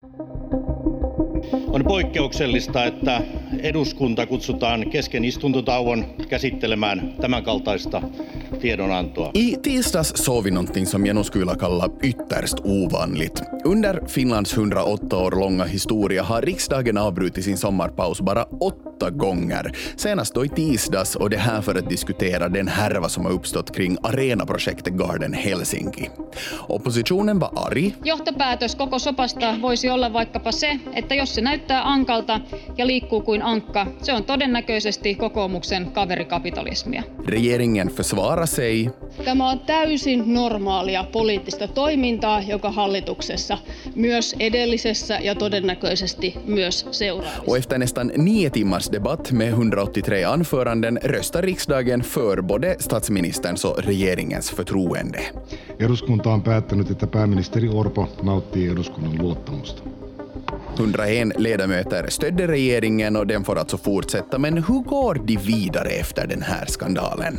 On poikkeuksellista, että eduskunta kutsutaan kesken istuntotauon käsittelemään tämänkaltaista tiedonantoa. I tisdags såg vi någonting som jag nog skulle kalla ytterst ovanligt. Under Finlands 108 år långa historia har riksdagen avbrutit sin sommarpaus bara 8 gånger. Senast då i tisdags, och det här för att diskutera den härva som har uppstått kring arenaprojektet Garden Helsinki. Oppositionen var arg. Johtopäätös koko sopasta voisi olla vaikkapa se, että jos se näyttää ankalta ja liikkuu kuin ankka, se on todennäköisesti kokoomuksen kaverikapitalismia. Regeringen försvarar sig. Tämä on täysin normaalia poliittista toimintaa, joka hallituksessa, myös edellisessä ja todennäköisesti myös seuraavassa. Och efter nästan 9 timmars debatt med 183 anföranden röstar riksdagen för både statsministerns och regeringens förtroende. Eduskunta on päättänyt, että pääministeri Orpo nauttii eduskunnan luottamusta. 101 ledamöter stödde regeringen och den får alltså fortsätta. Men hur går de vidare efter den här skandalen?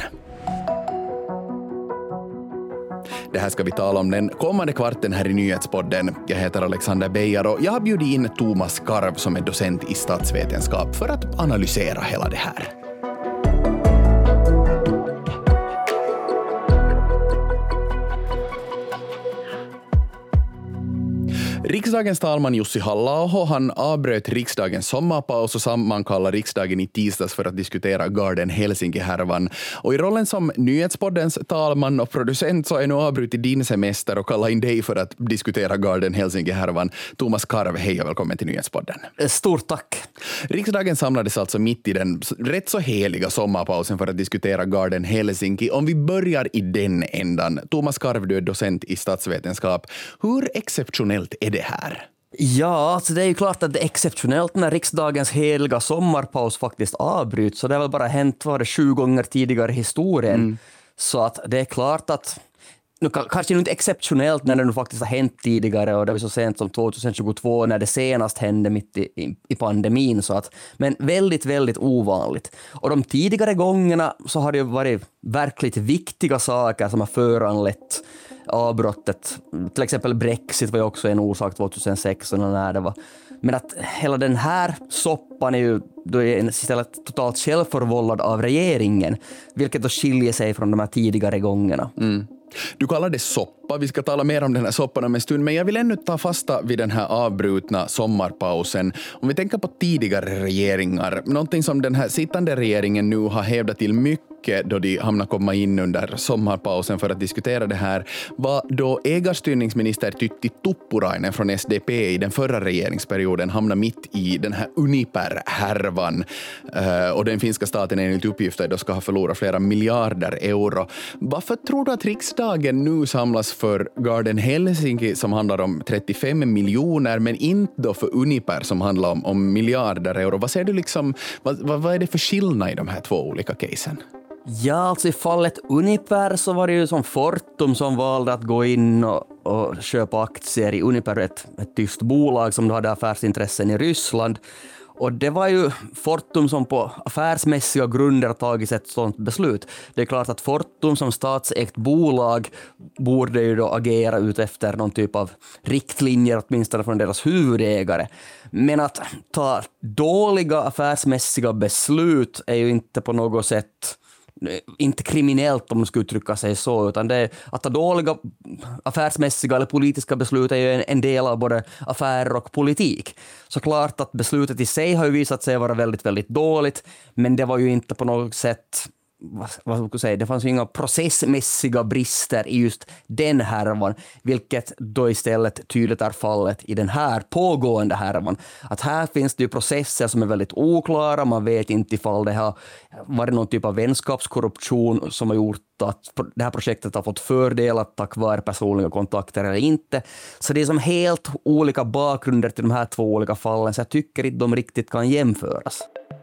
Det här ska vi tala om den kommande kvarten här i Nyhetspodden. Jag heter Alexander Beijer och jag har bjudit in Thomas Karv som är docent i statsvetenskap för att analysera hela det här. Riksdagens talman Jussi Halla-aho, han avbröt riksdagens sommarpaus och sammankallade riksdagen i tisdags för att diskutera Garden Helsinki-härvan. Och i rollen som Nyhetspoddens talman och producent så är nu avbrutit din semester och kallar in dig för att diskutera Garden Helsinki-härvan. Thomas Karv, hej och välkommen till Nyhetspodden. Stort tack. Riksdagen samlades alltså mitt i den rätt så heliga sommarpausen för att diskutera Garden Helsinki. Om vi börjar i den ändan. Thomas Karv, du är docent i statsvetenskap. Hur exceptionellt är det här? Ja, alltså det är ju klart att det är exceptionellt när riksdagens heliga sommarpaus faktiskt avbryts. Så det har väl bara hänt 7 gånger tidigare i historien. Så att det är klart att nu, kanske inte exceptionellt när det nu faktiskt har hänt tidigare, och det var så sent som 2022 när det senast hände mitt i pandemin, så att, men väldigt, väldigt ovanligt. Och de tidigare gångerna så har det ju varit verkligt viktiga saker som har föranlett avbrottet. Till exempel Brexit var ju också en orsak 2016 när det var. Men att hela den här soppan är ju då är istället totalt självförvållad av regeringen, vilket då skiljer sig från de här tidigare gångerna. Du kallar det soppa. Vi ska tala mer om den här soppan om en stund, men jag vill ännu ta fasta vid den här avbrutna sommarpausen. Om vi tänker på tidigare regeringar, någonting som den här sittande regeringen nu har hävdat till mycket då de hamnar komma in under sommarpausen för att diskutera det här, var då ägarstyrningsminister Tytti Tuppurainen från SDP i den förra regeringsperioden hamnade mitt i den här Uniper-härvan, och den finska staten enligt uppgifter då ska ha förlorat flera miljarder euro. Varför tror du att riksdagen nu samlas för Garden Helsinki som handlar om 35 miljoner, men inte då för Uniper som handlar om miljarder euro? Vad ser du liksom, vad är det för skillnad i de här två olika casen? Ja, alltså i fallet Uniper så var det ju som Fortum som valde att gå in och köpa aktier i Uniper, ett tyskt bolag som hade affärsintressen i Ryssland. Och det var ju Fortum som på affärsmässiga grunder tagit ett sådant beslut. Det är klart att Fortum som statsägt bolag borde ju då agera ut efter någon typ av riktlinjer, åtminstone från deras huvudägare. Men att ta dåliga affärsmässiga beslut är ju inte på något sätt inte kriminellt, om man skulle uttrycka sig så, utan det är att ta dåliga affärsmässiga eller politiska beslut är ju en del av både affärer och politik. Så klart att beslutet i sig har ju visat sig vara väldigt, väldigt dåligt, men det var ju inte på något sätt, vad ska jag säga, det fanns ju inga processmässiga brister i just den härvan, vilket då istället tydligt är fallet i den här pågående härvan. Att här finns det ju processer som är väldigt oklara, man vet inte ifall det har varit någon typ av vänskapskorruption som har gjort att det här projektet har fått fördelar tack vare personliga kontakter eller inte. Så det är som helt olika bakgrunder till de här två olika fallen, så jag tycker inte de riktigt kan jämföras.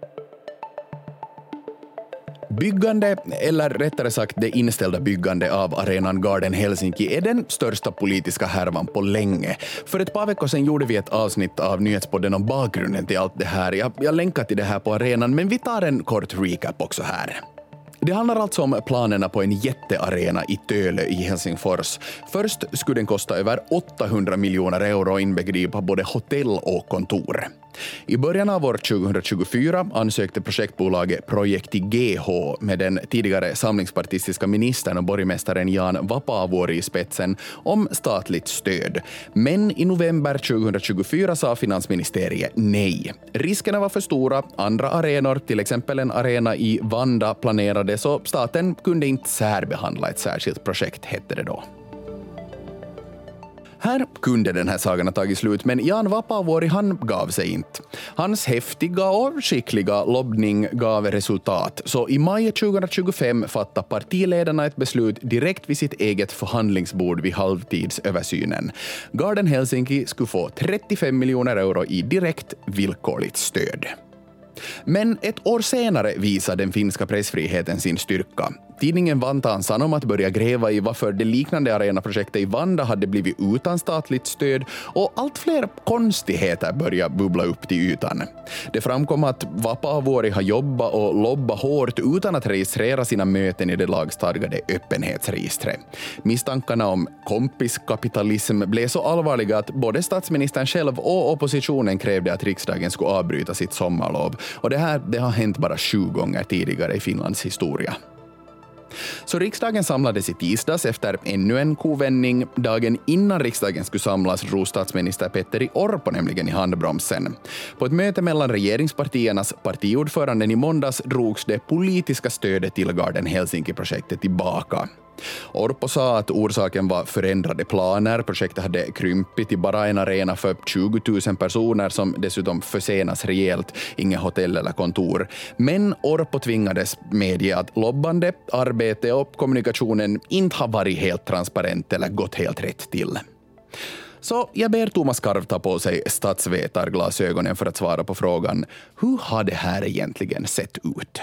Byggande, eller rättare sagt det inställda byggande av arenan Garden Helsinki är den största politiska härvan på länge. För ett par veckor sedan gjorde vi ett avsnitt av Nyhetspodden om bakgrunden till allt det här. Jag länkar till det här på arenan, men vi tar en kort recap också här. Det handlar alltså om planerna på en jättearena i Tölö i Helsingfors. Först skulle den kosta över 800 miljoner euro och inbegripa både hotell och kontor. I början av år 2024 ansökte projektbolaget Projekti GH med den tidigare samlingspartistiska ministern och borgmästaren Jan Vapaavuori i spetsen om statligt stöd. Men i november 2024 sa finansministeriet nej. Riskerna var för stora, andra arenor, till exempel en arena i Vanda, planerades så staten kunde inte särbehandla ett särskilt projekt, hette det då. Här kunde den här sagan ha tagit slut, men Jan Vapaavuori han gav sig inte. Hans häftiga och skickliga lobbning gav resultat, så i maj 2025 fattade partiledarna ett beslut direkt vid sitt eget förhandlingsbord vid halvtidsöversynen. Garden Helsinki skulle få 35 miljoner euro i direkt villkorligt stöd. Men ett år senare visade den finska pressfriheten sin styrka. Tidningen Vantaan Sanomat började gräva i varför det liknande arenaprojektet i Vanda hade blivit utan statligt stöd och allt fler konstigheter började bubbla upp till ytan. Det framkom att Vapaavuori har jobbat och lobbat hårt utan att registrera sina möten i det lagstadgade öppenhetsregistret. Misstankarna om kompiskapitalism blev så allvarliga att både statsministern själv och oppositionen krävde att riksdagen skulle avbryta sitt sommarlov. Och det har hänt bara 7 gånger tidigare i Finlands historia. Så riksdagen samlades i tisdags efter ännu en kovändning. Dagen innan riksdagen skulle samlas drog statsminister Petteri Orpo nämligen i handbromsen. På ett möte mellan regeringspartiernas partiordföranden i måndags drogs det politiska stödet till Garden Helsinki-projektet tillbaka. Orpo sa att orsaken var förändrade planer. Projektet hade krympit till bara en arena för 20 000 personer som dessutom försenas rejält, inga hotell eller kontor. Men Orpo tvingades medge att lobbande, arbete och kommunikationen inte har varit helt transparent eller gått helt rätt till. Så jag ber Thomas Karv ta på sig statsvetarglasögonen för att svara på frågan: hur har det här egentligen sett ut?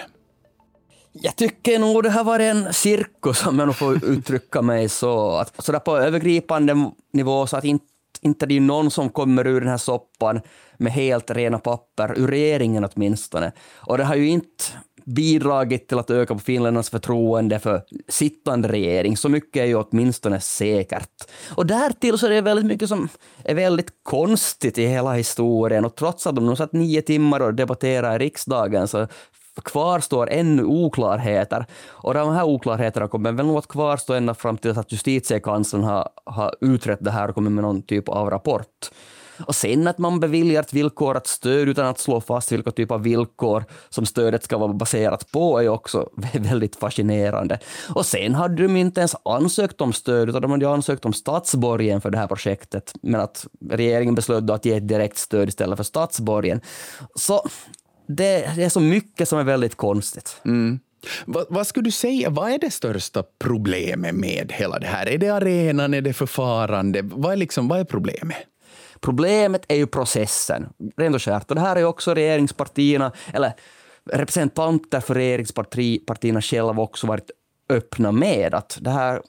Jag tycker nog det här var en cirkus, om jag nog får uttrycka mig så. Att, så där på övergripande nivå, så att inte det är någon som kommer ur den här soppan med helt rena papper, ur regeringen åtminstone. Och det har ju inte bidragit till att öka på finländarnas förtroende för sittande regering. Så mycket är ju åtminstone säkert. Och därtill så är det väldigt mycket som är väldigt konstigt i hela historien. Och trots att de nu satt 9 timmar och debatterar i riksdagen så kvarstår ännu oklarheter. Och de här oklarheterna kommer väl nog att kvarstå ända fram till att justitiekanslern har utrett det här och kommit med någon typ av rapport. Och sen att man beviljar ett villkorat stöd utan att slå fast vilka typ av villkor som stödet ska vara baserat på är också väldigt fascinerande. Och sen hade de inte ens ansökt om stöd, utan de hade ansökt om statsborgen för det här projektet. Men att regeringen beslöt att ge ett direkt stöd istället för statsborgen. Så det är så mycket som är väldigt konstigt. Mm. Vad skulle du säga, vad är det största problemet med hela det här? Är det arenan, är det förfarande? Vad är problemet? Problemet är ju processen, rent och skärt. Och det här är ju också regeringspartierna, eller representanter för regeringspartierna själva också varit öppna med. Att det här,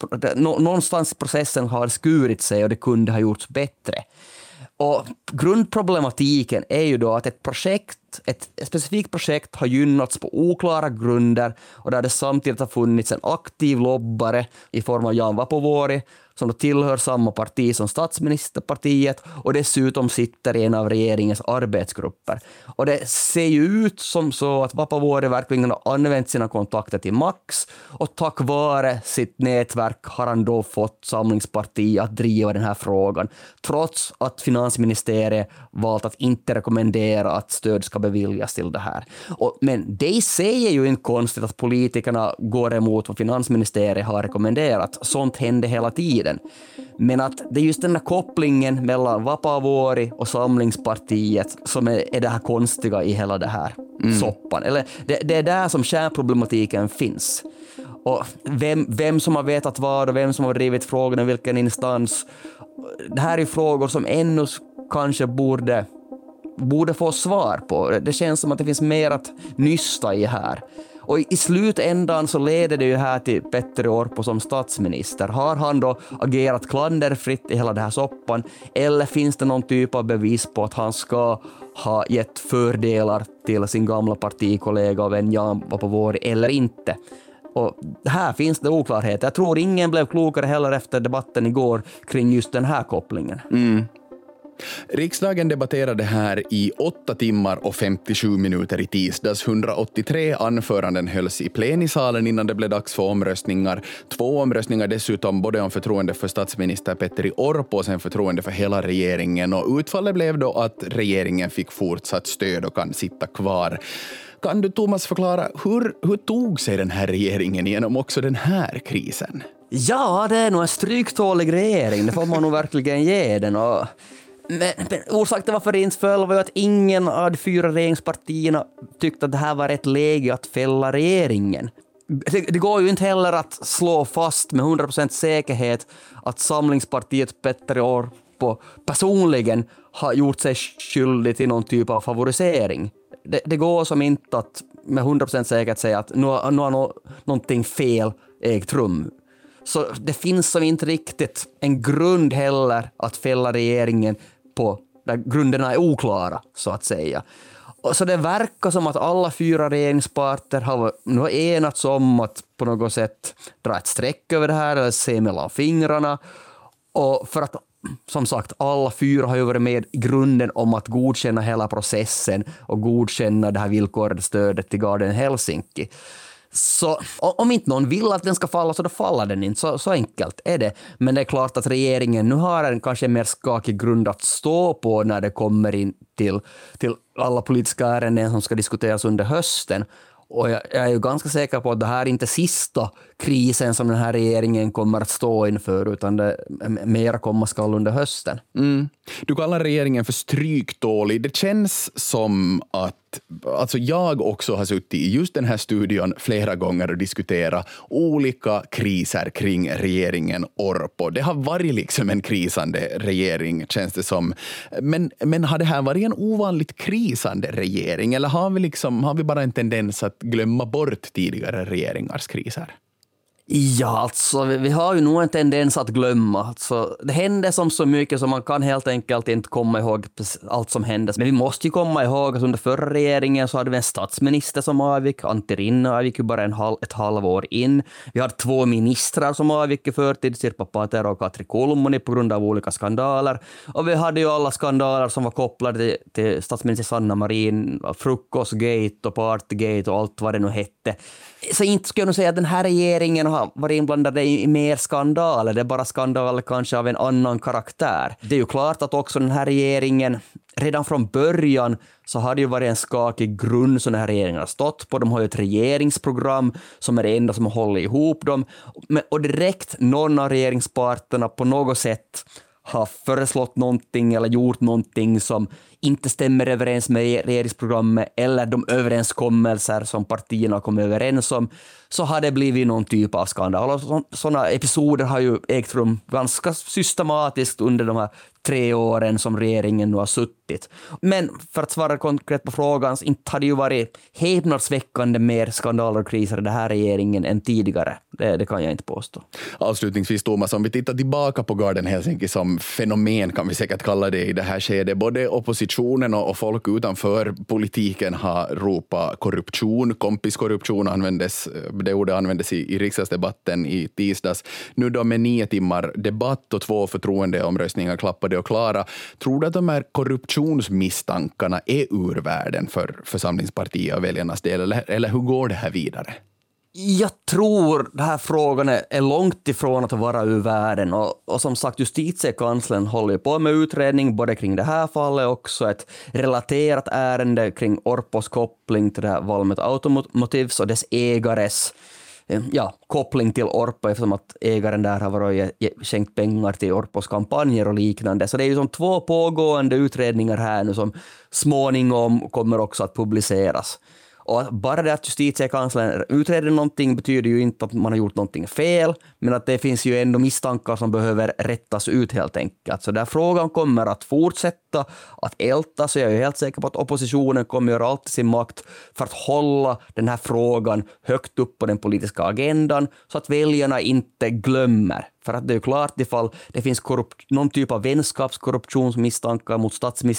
någonstans processen har skurit sig och det kunde ha gjorts bättre. Och grundproblematiken är ju då att ett specifikt projekt har gynnats på oklara grunder och där det samtidigt har funnits en aktiv lobbare i form av Jan Vapaavuori som då tillhör samma parti som statsministerpartiet och dessutom sitter i en av regeringens arbetsgrupper. Och det ser ju ut som så att Vapaavuori verkligen har använt sina kontakter till max och tack vare sitt nätverk har han då fått Samlingspartiet att driva den här frågan trots att finansministeriet valt att inte rekommendera att stöd ska beviljas till det här. Men det säger ju inte konstigt att politikerna går emot vad finansministeriet har rekommenderat. Sånt händer hela tiden. Men att det är just den här kopplingen mellan Vapaavuori och Samlingspartiet som är det här konstiga i hela det här soppan. Eller det är där som kärnproblematiken finns. Och vem som har vetat vad och vem som har drivit frågan i vilken instans. Det här är frågor som ännu kanske borde få svar på. Det känns som att det finns mer att nysta i här. Och i slutändan så leder det ju här till Petteri Orpo som statsminister. Har han då agerat klanderfritt i hela den här soppan, eller finns det någon typ av bevis på att han ska ha gett fördelar till sin gamla partikollega och vän Jan Vapaavuori eller inte? Och här finns det oklarhet. Jag tror ingen blev klokare heller efter debatten igår kring just den här kopplingen. Riksdagen debatterade här i 8 timmar och 57 minuter i tisdags. 183 anföranden hölls i plenisalen innan det blev dags för omröstningar. 2 omröstningar dessutom, både om förtroende för statsminister Petteri Orpo och sen förtroende för hela regeringen. Och utfallet blev då att regeringen fick fortsatt stöd och kan sitta kvar. Kan du, Thomas, förklara hur tog sig den här regeringen igenom också den här krisen? Ja, det är nog en stryktålig regering. Det får man nog verkligen ge den. Men orsaken till varför det inte föll var ju att ingen av de 4 regeringspartierna tyckte att det här var ett läge att fälla regeringen. Det går ju inte heller att slå fast med 100% säkerhet att Samlingspartiet Petteri Orpo personligen har gjort sig skyldig till någon typ av favorisering. Det går som inte att med 100% säkerhet säga att nu har någonting fel ägt rum. Så det finns som inte riktigt en grund heller att fälla regeringen på där grunderna är oklara, så att säga. Och så det verkar som att alla 4 regeringsparter har nu enats om att på något sätt dra ett streck över det här eller se mellan fingrarna. Och för att, som sagt, alla 4 har ju varit med i grunden om att godkänna hela processen och godkänna det här villkorade stödet till Garden Helsinki. Så om inte någon vill att den ska falla så då faller den inte, så enkelt är det. Men det är klart att regeringen nu har en kanske mer skakig grund att stå på när det kommer in till alla politiska ärenden som ska diskuteras under hösten. Och jag är ju ganska säker på att det här är inte sista krisen som den här regeringen kommer att stå inför, utan det mer komma skall under hösten. Du kallar regeringen för stryktålig. Det känns som att alltså jag också har suttit i just den här studion flera gånger och diskuterat olika kriser kring regeringen Orpo. Det har varit liksom en krisande regering, känns det som. Men har det här varit en ovanligt krisande regering, eller har vi bara en tendens att glömma bort tidigare regeringars kriser? Ja, alltså vi har ju nog en tendens att glömma. Alltså, det hände som så mycket som man kan helt enkelt inte komma ihåg allt som hände. Men vi måste ju komma ihåg att under förra regeringen så hade vi en statsminister som avgick. Antti Rinne avgick ju bara ett halvår in. Vi hade 2 ministrar som avgick i förtid, Sirpa Paatero och Katri Kulmuni, på grund av olika skandaler. Och vi hade ju alla skandaler som var kopplade till statsminister Sanna Marin, Frukostgate och Partygate och allt vad det nu hette. Så inte skulle jag nog säga att den här regeringen har varit inblandade i mer skandaler. Det är bara skandaler kanske av en annan karaktär. Det är ju klart att också den här regeringen, redan från början så har det ju varit en skakig grund som den här regeringen har stått på. De har ju ett regeringsprogram som är det enda som håller ihop dem. Och direkt någon av regeringsparterna på något sätt har föreslått någonting eller gjort någonting som inte stämmer överens med regeringsprogrammet eller de överenskommelser som partierna kom överens om, så har det blivit någon typ av skandal. Sådana episoder har ju ägt rum ganska systematiskt under de här 3 åren som regeringen nu har suttit. Men för att svara konkret på frågan, så inte har det ju varit häpnadsväckande mer skandaler och kriser i den här regeringen än tidigare. Det kan jag inte påstå. Avslutningsvis, Thomas, om vi tittar tillbaka på Garden Helsinki som fenomen, kan vi säkert kalla det i det här skedet. Både oppositionen och folk utanför politiken har ropat korruption. Kompiskorruption användes, det ordet användes i riksdagsdebatten i tisdags. Nu då med 9 timmar debatt och 2 förtroendeomröstningar klappade och klara. Tror du att de här korruptionsmisstankarna är ur världen för församlingspartiet och väljarnas del? Eller hur går det här vidare? Jag tror den här frågan är långt ifrån att vara ur världen, och som sagt, justitiekanslern håller på med utredning både kring det här fallet och också ett relaterat ärende kring Orpos koppling till det här Valmet Automotives och dess ägares koppling till Orpo, eftersom att ägaren där har varit skänkt pengar till Orpos kampanjer och liknande. Så det är ju som 2 pågående utredningar här nu som småningom kommer också att publiceras. Och bara det att justitiekanslern utreder någonting betyder ju inte att man har gjort någonting fel, men att det finns ju ändå misstankar som behöver rättas ut helt enkelt. Så där frågan kommer att fortsätta att älta, så jag är helt säker på att oppositionen kommer göra allt i sin makt för att hålla den här frågan högt upp på den politiska agendan så att väljarna inte glömmer. För att det är ju klart, ifall det finns någon typ av vänskapskorruptionsmisstankar mot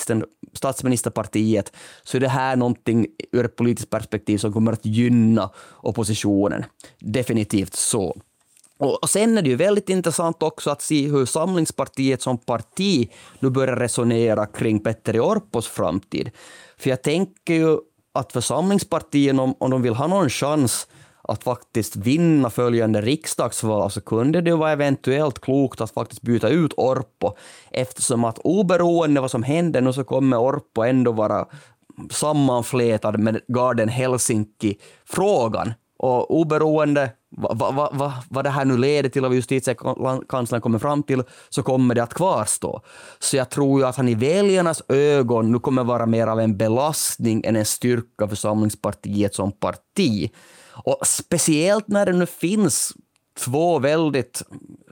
statsministerpartiet, så är det här någonting ur ett politiskt perspektiv som kommer att gynna oppositionen. Definitivt så. Och sen är det ju väldigt intressant också att se hur Samlingspartiet som parti nu börjar resonera kring Petteri Orpos framtid. För jag tänker ju att för Samlingspartiet, om de vill ha någon chans att faktiskt vinna följande riksdagsval, så kunde det vara eventuellt klokt att faktiskt byta ut Orpo, eftersom att oberoende vad som händer nu så kommer Orpo ändå vara sammanflätad med Garden Helsinki-frågan. Och oberoende vad det här nu leder till och justitiekanslern kommer fram till, så kommer det att kvarstå. Så jag tror ju att han i väljarnas ögon nu kommer vara mer av en belastning än en styrka för Samlingspartiet som parti. Och speciellt när det nu finns två väldigt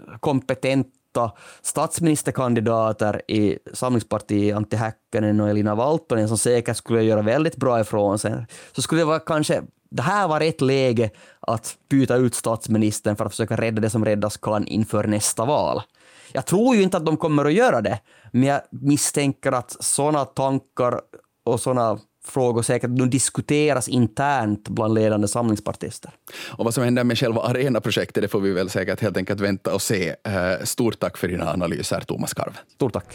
kompetenta statsministerkandidater i Samlingspartiet, Antti Häkkänen och Elina Valtonen, som säkert skulle göra väldigt bra ifrån sig, så skulle det vara kanske det här var ett läge att byta ut statsministern för att försöka rädda det som räddas kan inför nästa val. Jag tror ju inte att de kommer att göra det, men jag misstänker att sådana tankar och sådana frågor säkert nu diskuteras internt bland ledande samlingspartister. Och vad som händer med själva Arena-projektet, det får vi väl säkert helt enkelt vänta och se. Stort tack för dina analyser, Thomas Karv. Stort tack.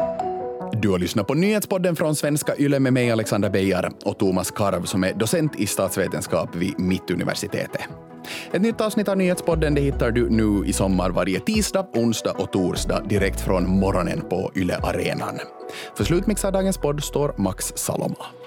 Du har lyssnat på Nyhetspodden från Svenska Yle med mig, Alexander Beijar, och Thomas Karv som är docent i statsvetenskap vid Mittuniversitetet. Ett nytt avsnitt av Nyhetspodden det hittar du nu i sommar varje tisdag, onsdag och torsdag direkt från morgonen på Yle Arenan. För slutmix av dagens podd står Max Saloma.